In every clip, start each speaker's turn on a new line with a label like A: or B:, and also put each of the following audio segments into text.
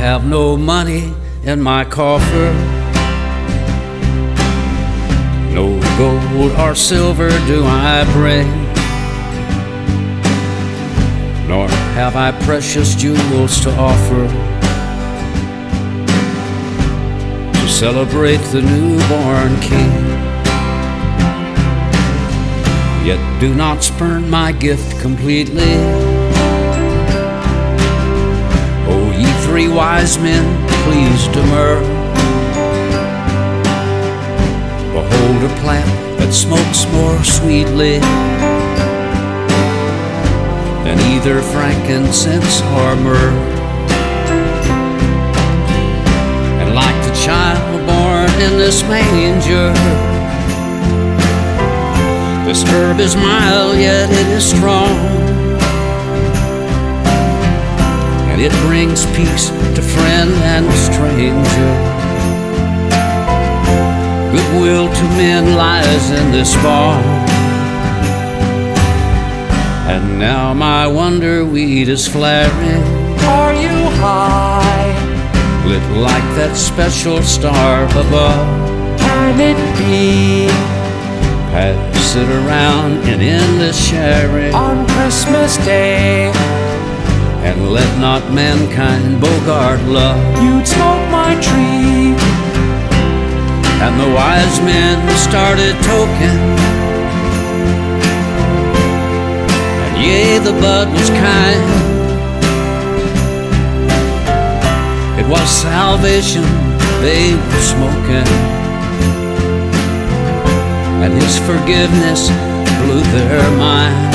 A: have no money in my coffer, no gold or silver do I bring, nor have I precious jewels to offer to celebrate the newborn King. Yet do not spurn my gift completely, O ye three wise men, please demur. Behold a plant that smokes more sweetly than either frankincense or myrrh. And like the child born in this manger, this herb is mild, yet it is strong, and it brings peace to friend and stranger. Goodwill to men lies in this balm. And now my wonder weed is flaring.
B: Are you high?
A: Lit like that special star above.
B: Can it be?
A: Pass it around in endless sharing.
B: On Christmas Day,
A: and let not mankind bogart love.
B: you'd smoke my tree.
A: And the wise men started token, and yea, the bud was kind. It was salvation they were smoking, and his forgiveness blew their mind.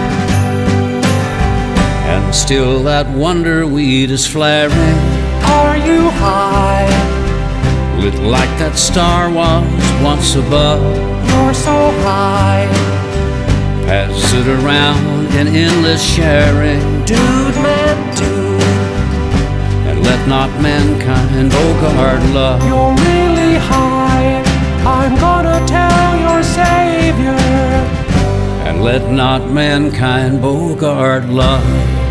A: And still that wonder weed is flaring.
B: Are you high?
A: Lit like that star was once above.
B: You're so high.
A: Pass it around in endless sharing.
B: Dude, man, dude,
A: And let not mankind bogart love.
B: you're really high. I'm gonna tell your Savior.
A: And let not mankind bogart love.